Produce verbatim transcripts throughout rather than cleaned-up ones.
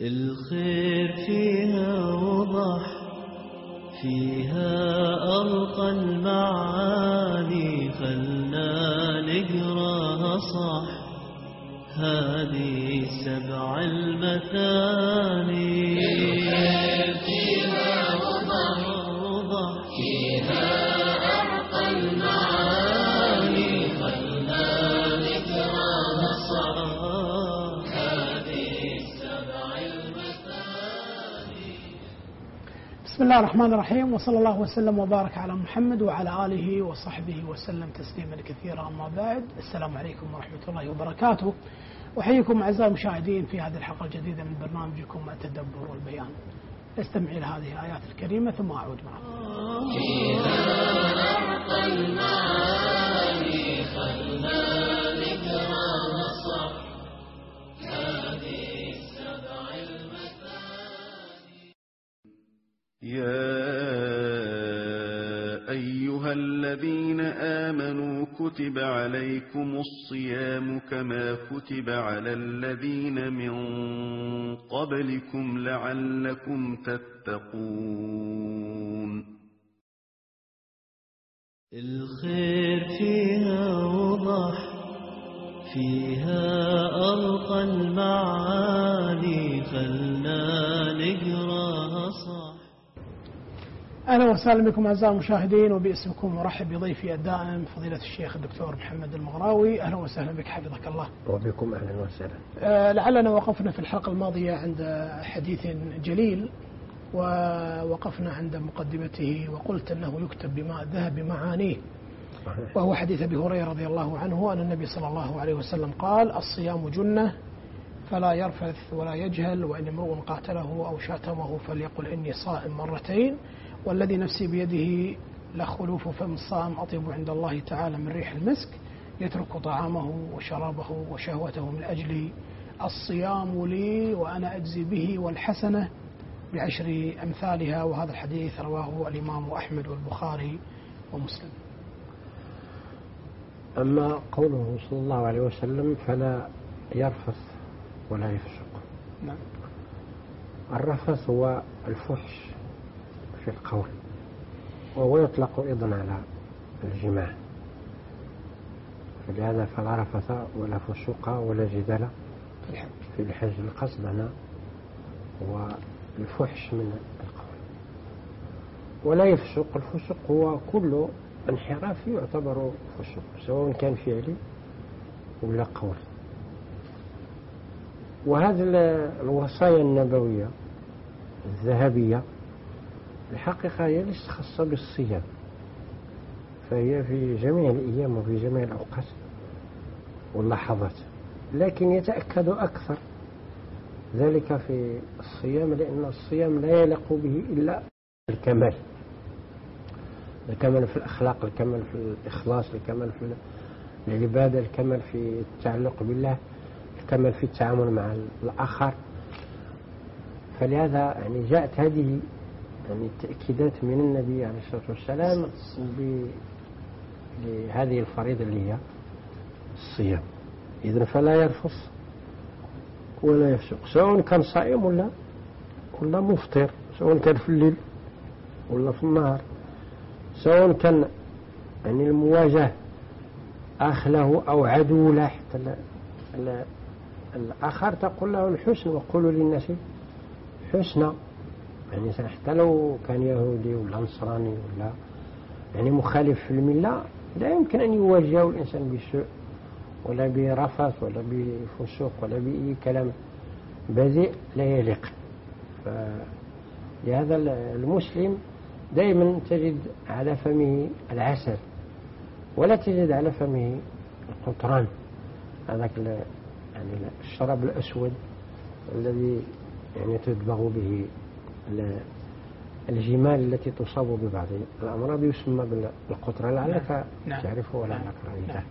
الخير فيها وضح، فيها أرقى المعاني، خلنا نقراها صح، هذه سبع المثاني. الخير فيها وضح، فيها أرقى المعاني، خلنا نقراها صح، هذه سبع المثاني. بسم الله الرحمن الرحيم، وصلى الله وسلم وبارك على محمد وعلى آله وصحبه وسلم تسليما كثيرا. أما بعد، السلام عليكم ورحمة الله وبركاته. أحييكم أعزائي المشاهدين في هذه الحلقة الجديدة من برنامجكم التدبر والبيان. استمع إلى هذه الآيات الكريمة ثم أعود معكم. فيها أرقى المعاني، خلنا نقراها صح، هذه سبع المثاني. يا أيها الذين آمنوا كتب عليكم الصيام كما كتب على الذين من قبلكم لعلكم تتقون. الخير فيها وضح، فيها أرقى المعاني، خلنا نقراها صح. أهلا وسهلا بكم أعزائي المشاهدين، وباسمكم ورحب بضيفي الدائم فضيلة الشيخ الدكتور محمد المغراوي. أهلا وسهلا بك، حفظك الله. وبكم أهلا وسهلا. أه لعلنا وقفنا في الحلقة الماضية عند حديث جليل، ووقفنا عند مقدمته وقلت أنه يكتب بماء الذهب بمعانيه، وهو حديث أبي هريرة رضي الله عنه أن النبي صلى الله عليه وسلم قال: الصيام جنة فلا يرفث ولا يجهل، وإن امرؤ قاتله أو شاتمه فليقل إني صائم مرتين، والذي نفسي بيده لخلوف فم الصائم أطيب عند الله تعالى من ريح المسك، يترك طعامه وشرابه وشهوته من أجلي، الصيام لي وأنا أجزي به، والحسنة بعشر أمثالها. وهذا الحديث رواه الإمام أحمد والبخاري ومسلم. أما قوله صلى الله عليه وسلم فلا يرفث ولا يفسق، نعم. الرفث هو الفحش في القول، وهو يطلق أيضا على الجماع، فلهذا فلا رفث ولا فسوق ولا جدال في الحج. القصد هنا هو الفحش من القول. ولا يفسق، الفسق هو كل انحراف يعتبر فسق، سواء كان فعلي ولا قول. وهذه الوصايا النبوية الذهبية الحقيقة هي ليست خاصة بالصيام، فهي في جميع الأيام وفي جميع الأوقات واللحظات، لكن يتأكد أكثر ذلك في الصيام، لأن الصيام لا يليق به إلا الكمال، الكمال في الأخلاق، الكمال في الإخلاص، الكمال في العبادة، الكمال في التعلق بالله، الكمال في التعامل مع الآخر. فلهذا يعني جاءت هذه يعني التأكيدات من النبي عليه الصلاة والسلام لهذه الفريضة اللي هي الصيام. إذن فلا يرفث ولا يفسق، سواء كان صائم ولا ولا مفطر، سواء كان في الليل ولا في النهار، سواء كان يعني المواجهة أخله أو عدو له، حتى الآخر تقول له الحسن، وقولوا للناس حسنا، يعني حتى لو كان يهودي ولا نصراني ولا يعني مخالف في الملة، لا يمكن أن يواجهه الإنسان بسوء ولا برفث ولا بفسوق ولا بأي كلام بذيء لا يليق. فلهذا المسلم دائما تجد على فمه العسل ولا تجد على فمه القطران، هذاك يعني الشراب الأسود الذي يعني تدبغ به الجمال التي تصاب ببعض الأمراض، يسمى بالقطران، لعلك تعرفه ولا لعلك رأيته.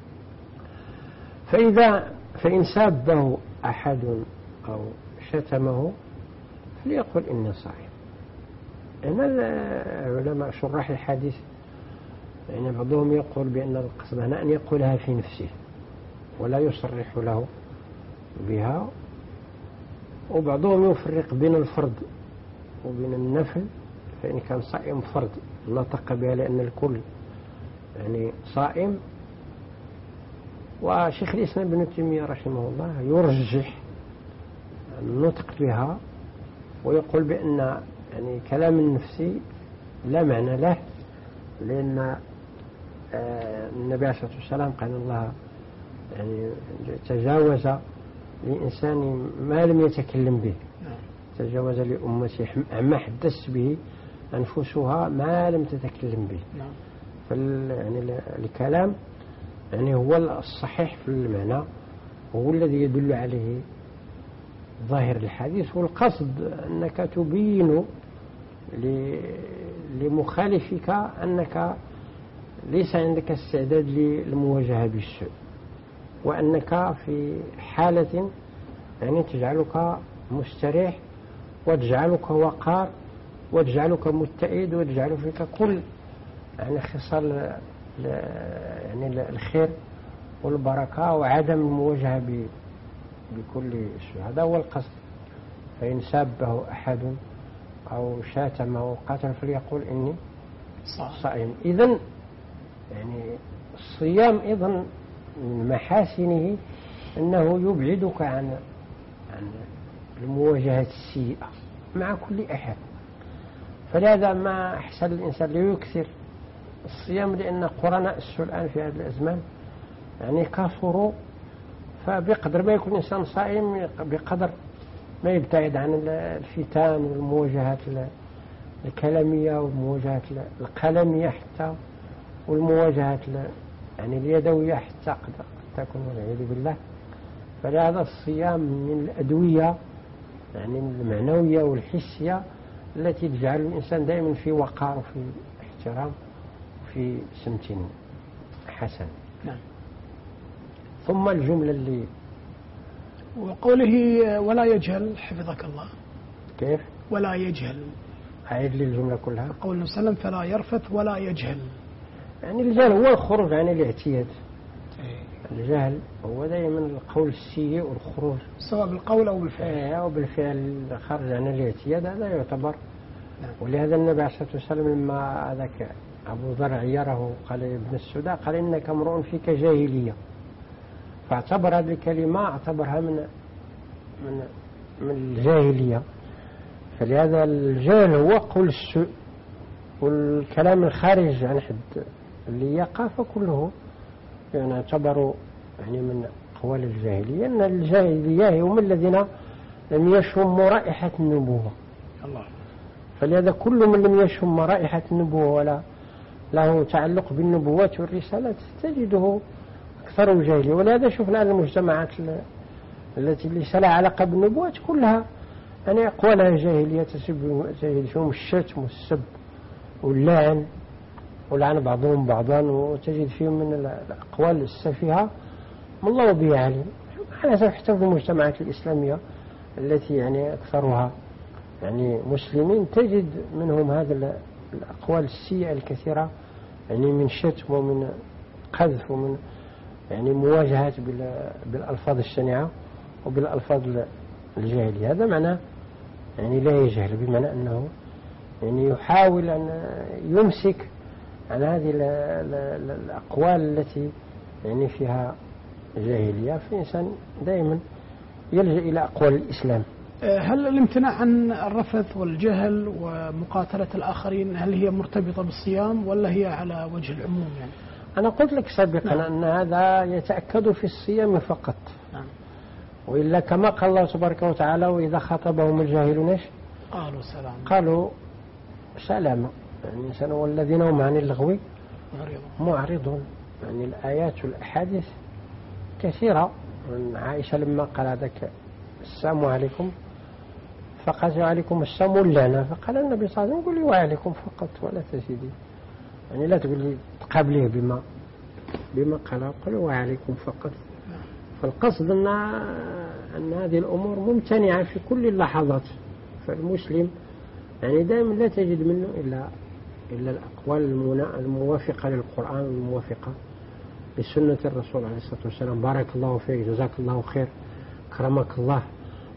فإذا فإن سابه أحد أو شتمه فليقل إني صائم. هنا العلماء شراح الحديث يعني بعضهم يقول بأن القصد هنا أن يقولها في نفسه ولا يصرح له بها، وبعضهم يفرق بين الفرض وبين النفل، فإن كان صائم فرض نطق بها لأن الكل يعني صائم. وشيخ الإسلام ابن تيمية رحمه الله يرجح النطق بها ويقول بأن يعني كلام النفسي لا معنى له، لأن النبي عليه الصلاة والسلام قال الله يعني تجاوز لإنسان ما لم يتكلم به، تجاوز لأمته عما حدث به أنفسها ما لم تتكلم به. فال يعني الكلام يعني هو الصحيح في المعنى، هو الذي يدل عليه ظاهر الحديث، والقصد أنك تبين لمخالفك أنك ليس عندك استعداد للمواجهة بالسوء، وأنك في حالة يعني تجعلك مستريح وتجعلك وقار وتجعلك متئد وتجعل فيك كل يعني خصال يعني الخير والبركة وعدم المواجهة بكل سوء. هذا هو القصد. فإن سابه أحد أو شاتمه أو قاتل فليقول إني صائم. إذن يعني الصيام إذن من محاسنه أنه يبعدك عن عن المواجهة السيئة مع كل أحد. فلهذا ما أحسن الإنسان ليكثر الصيام، لأن قرناء السوء الآن في هذا الأزمان يعني كثروا، فبقدر ما يكون الإنسان صائم بقدر ما يبتعد عن الفتان والمواجهات الكلامية والمواجهات القلمية حتى والمواجهات يعني اليدوية حتى قد تكون والعياذ بالله. فلهذا الصيام من الأدوية يعني المعنوية والحسية التي تجعل الإنسان دائما في وقار وفي احترام وفي سمت حسن. نعم. ثم الجملة اللي وقوله ولا يجهل حفظك الله. كيف؟ ولا يجهل. أعيد لي الجملة كلها. قول النبي صلى الله عليه وسلم فلا يرفث ولا يجهل. يعني الجهل هو الخروج عن الاعتياد. الجهل هو دائما القول السيء والخروج سواء بالقول أو بالفعل أو بالفعل خرج عن الاعتياد، هذا يعتبر. نعم. ولهذا النبي عليه الصلاة والسلام لما ذاك أبو ذر عيره قال ابن السوداء قال إنك امرؤ فيك جاهلية، فاعتبر هذه الكلمة اعتبرها من من من الجاهلية. فلهذا الجهل هو قول السوء والكلام الخارج عن حد اللي يقع فكله يعني يعتبر يعني من أقوال الجاهلية. أن الجاهلية هم الذين لم يشموا رائحة النبوة. الله. فلهذا كل من لم يشم رائحة النبوة ولا له تعلق بالنبوات والرسالات تجده أكثر جاهلية. ولهذا شوف الآن المجتمعات التي ليس لها علاقة بالنبوات كلها يعني أقوالها جاهلية، تجد فيهم الشتم والسب واللعن ولعن بعضهم بعضا، وتجد فيهم من الأقوال السفيهة ما الله به عليم. حتى في المجتمعات الإسلامية التي يعني أكثرها يعني مسلمين تجد منهم هذا الأقوال السيئة الكثيرة يعني من شتم ومن قذف ومن يعني مواجهات بالألفاظ الشنيعة وبالألفاظ الجاهلية. هذا معناه يعني لا يجهل، بمعنى أنه يعني يحاول أن يمسك عن هذه الأقوال التي يعني فيها جاهلية. في إنسان دائما يلجأ إلى أقوال الإسلام. هل الامتناع عن الرفث والجهل ومقاتلة الآخرين هل هي مرتبطة بالصيام ولا هي على وجه العموم؟ يعني أنا قلت لك سابقا. نعم. أن هذا يتأكد في الصيام فقط. نعم. وإلا كما قال الله تبارك وتعالى وإذا خاطبهم الجاهلون قالوا سلام قالوا سلاما. يعني الإنسان والذين هم عن اللغو معرضون. يعني الآيات والأحاديث كثيرة. عائشة لما قال هذاك السلام عليكم فقال عليكم السلام واللعنة، فقال النبي صلى الله عليه وسلم قل لي وعليكم فقط ولا تزيدي، يعني لا تقول لي تقابليه بما بما قال قل وعليكم فقط. فالقصد أن أن هذه الأمور ممتنعة في كل اللحظات. فالمسلم يعني دائما لا تجد منه إلا إلا الأقوال الموافقة للقرآن والموافقة لسنة الرسول عليه الصلاة والسلام. بارك الله فيك، جزاك الله خير، كرمك الله،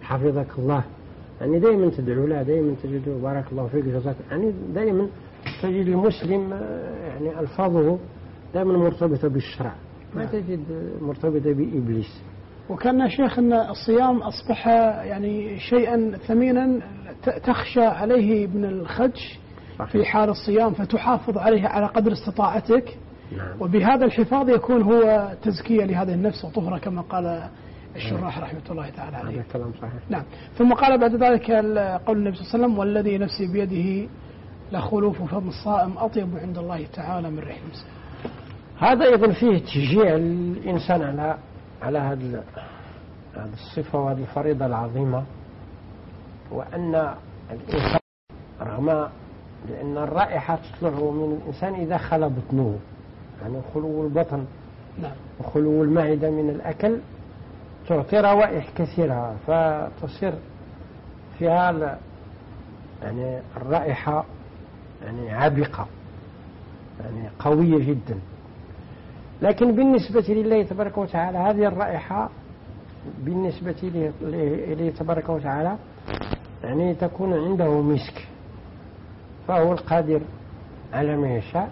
حفظك الله، يعني دائما تدعو له، دائما تجد بارك الله فيك جزاك، يعني دائما تجد المسلم يعني ألفاظه دائما مرتبطة بالشرع، ما تجد مرتبطة بإبليس. وكان شيخ أن الصيام أصبح يعني شيئا ثمينا تخشى عليه من الخدش في حال الصيام، فتحافظ عليه على قدر استطاعتك. نعم. وبهذا الحفاظ يكون هو تزكية لهذه النفس وطهرة كما قال الشراح رحمة الله تعالى عليه. هذا كلام صحيح. نعم. ثم قال بعد ذلك قول النبي صلى الله عليه وسلم: والذي نفسي بيده لخلوف فم الصائم أطيب عند الله تعالى من ريح المسك. هذا أيضا فيه تشجيع الإنسان على على هذه هذه الصفة وهذه الفريضة العظيمة، وأن الإنسان رغم لأن الرائحة تطلع من الإنسان إذا خلى بطنه، يعني خلو البطن نعم. وخلو المعدة من الأكل تعطي روائح كثيرة، فتصير فيها يعني الرائحة يعني عابقة، يعني قوية جدا. لكن بالنسبة لله تبارك وتعالى هذه الرائحة بالنسبة إليه تبارك وتعالى يعني تكون عنده مسك، فهو القادر على ما يشاء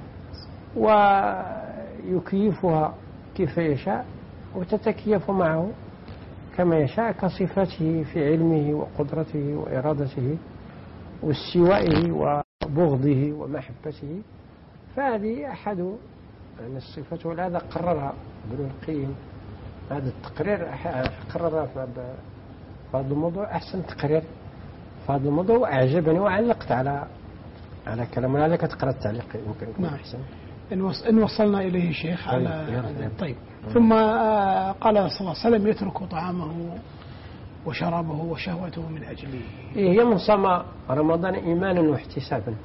ويكيفها كيف يشاء وتتكيف معه كما يشاء كصفاته في علمه وقدرته وإرادته واستوائه وبغضه ومحبته. فهذه أحد يعني الصفات، ولهذا قررها ابن القيم هذا التقرير، قررها في هذا الموضوع أحسن تقرير في هذا الموضوع، وأعجبني وعلقت على على كلام، ولعلك تقرأ التعليق يمكن يكون أحسن إن وصلنا إليه شيخ على طيب. ثم قال صلى الله عليه وسلم: يترك طعامه وشرابه وشهوته من أجله. هي من صام رمضان إيمانا واحتسابا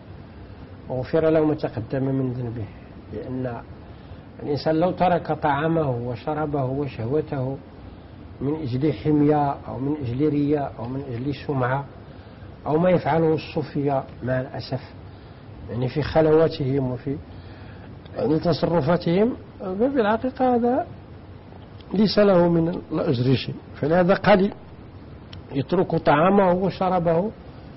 وغفر له ما تقدم من ذنبه، لأن الإنسان لو ترك طعامه وشرابه وشهوته من أجل حمية أو من أجل رياء أو من أجل سمعة أو ما يفعله الصوفية مع الأسف يعني في خلواتهم وفي يعني تصرفاتهم، ففي الحقيقة هذا ليس له من الأجر شيء. فلهذا قال: يترك طعامه وشرابه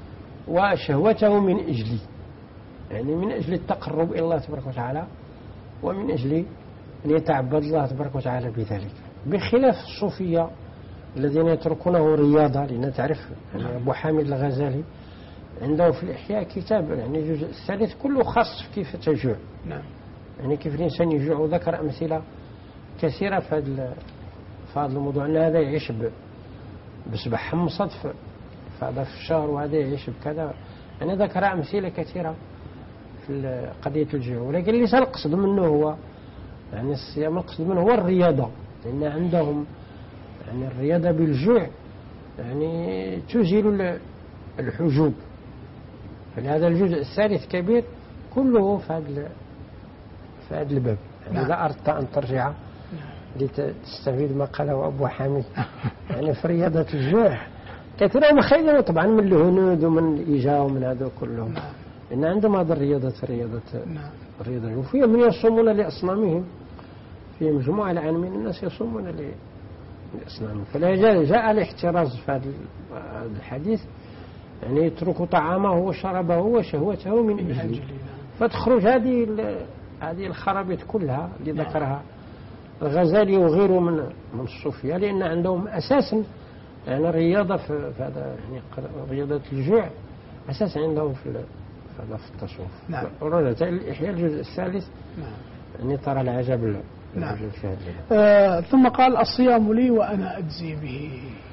وشهوته من أجلي، يعني من أجل التقرب إلى الله تبارك وتعالى ومن أجل أن يتعبد الله تبارك وتعالى بذلك، بخلاف الصوفية الذين يتركونه رياضة. لأن تعرف يعني أبو حامد الغزالي عنده في الإحياء كتاب يعني الجزء الثالث كله خاص في كيف تجوع، نعم. يعني كيف الإنسان يجوع، وذكر أمثلة كثيرة في هذا في هذا الموضوع، أن هذا يعيش بسبع حمصات في هذا في الشهر وهذا يعيش بكذا، يعني ذكر أمثلة كثيرة في قضية الجوع. ولكن اللي سنقصد منه هو يعني الصيام، القصد منه هو الرياضة، لأن عندهم يعني الرياضة بالجوع يعني تزيل الحجوب. فلهذا الجزء الثالث كبير كله في هذا في هذا الباب. يعني إذا أردت أن ترجع لتستفيد ما قاله أبو حامد يعني في رياضة الجوع كثيرا ومخيلة طبعا من الهنود ومن الإيجاء ومن هذا كلهم، لأن عندهم هذا الرياضة الرياضة الرياضة وفيها من يصومون لأصنامهم، في مجموعة الآن من الناس يصومون لأصنامهم. فلا جاء الاحتراز في هذا الحديث، يعني يترك طعامه وشربه وشهوته من أجله، فتخرج هذه هذه الخرابيط كلها اللي ذكرها الغزالي وغيره من من الصوفية، لأن عندهم أساسا يعني الرياضة في هذا يعني رياضة الجوع أساسا عندهم في هذا في التصوف. نعم. ورجعت الإحياء الجزء الثالث نعم. يعني ترى العجب. نعم. آه ثم قال: الصيام لي وأنا أجزي به.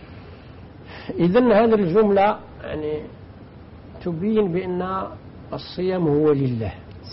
إذن هذه الجملة يعني تبين بأن الصيام هو لله،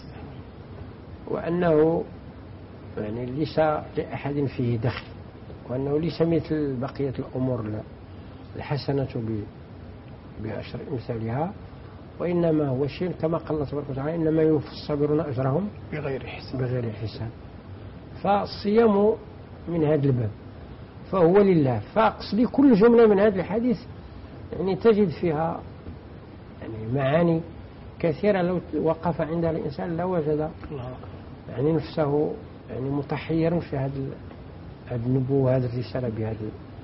وأنه يعني ليس لأحد فيه دخل، وأنه ليس مثل بقية الأمور الحسنة بعشر أمثالها، وإنما هو شيء كما قال الله تبارك وتعالى: إنما يوفى الصابرون أجرهم بغير حساب. بغير حساب. فالصيام من هذا الباب فهو لله. فأقصد كل جملة من هذا الحديث يعني تجد فيها يعني معاني كثيرة، لو وقف عندها الإنسان لوجد يعني نفسه يعني متحيرا في هذا النبوة، هذه الرسالة، بهذا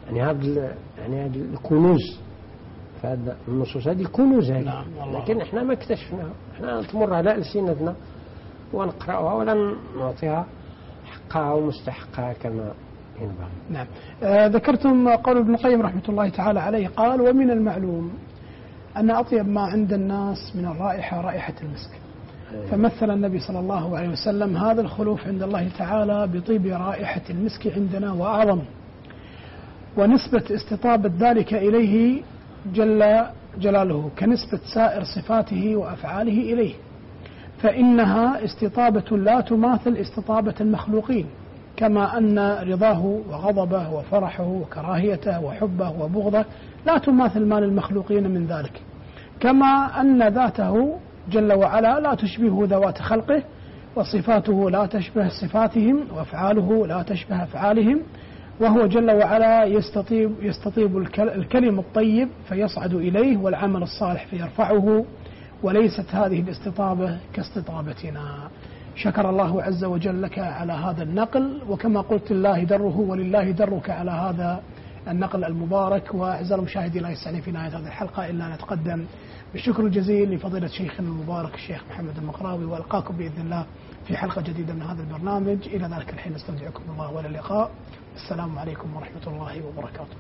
يعني هذا يعني هذا الكنوز، فهذا النصوص هذه كنوز هذه. نعم. لكن احنا ما اكتشفناها، احنا تمر على ألسنتنا ونقرأها ولا نعطيها حقها ومستحقها كما ينبغي. نعم. آه ذكرتم قول ابن القيم رحمة الله تعالى عليه، قال: ومن المعلوم أن أطيب ما عند الناس من الرائحة رائحة المسك. فمثل النبي صلى الله عليه وسلم هذا الخلوف عند الله تعالى بطيب رائحة المسك عندنا وأعظم، ونسبة استطابة ذلك إليه جل جلاله كنسبة سائر صفاته وأفعاله إليه، فإنها استطابة لا تماثل استطابة المخلوقين، كما أن رضاه وغضبه وفرحه وكراهيته وحبه وبغضه لا تماثل ما للمخلوقين من ذلك، كما أن ذاته جل وعلا لا تشبه ذوات خلقه، وصفاته لا تشبه صفاتهم، وأفعاله لا تشبه أفعالهم، وهو جل وعلا يستطيب, يستطيب الكلم الطيب فيصعد إليه، والعمل الصالح فيرفعه، وليست هذه الاستطابة كاستطابتنا. شكر الله عز وجل لك على هذا النقل، وكما قلت لله دره ولله درك على هذا النقل المبارك. وأعزائي المشاهدين لا يسعني في نهاية هذه الحلقة إلا نتقدم بالشكر الجزيل لفضيلة شيخنا المبارك الشيخ محمد المقراوي، وألقاكم بإذن الله في حلقة جديدة من هذا البرنامج. إلى ذلك الحين استودعكم الله وإلى اللقاء. السلام عليكم ورحمة الله وبركاته.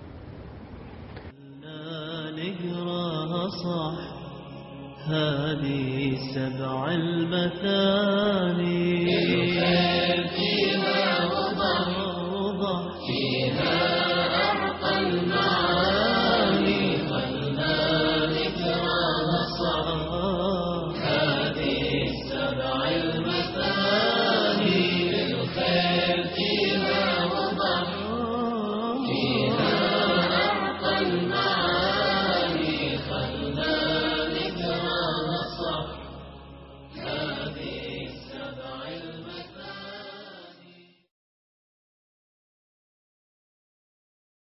نقراها صح هذه سبع المثاني.